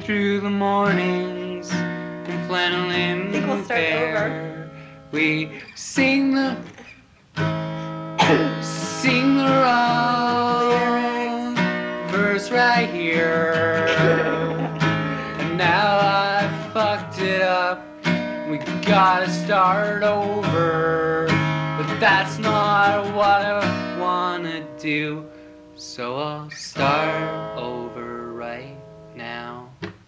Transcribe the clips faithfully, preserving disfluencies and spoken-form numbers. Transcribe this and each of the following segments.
Sleeping through the mornings in flannel in I think we'll start fair. We sing the sing the wrong verse right here. And now I fucked it up. We gotta start over. But that's not what I wanna do. So I'll start over right now.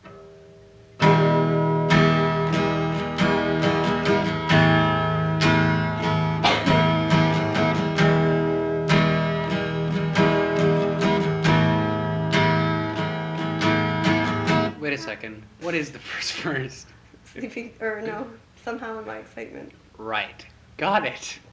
Wait a second. What is the first verse? Sleeping, or no, somehow in my excitement. Right. Got it.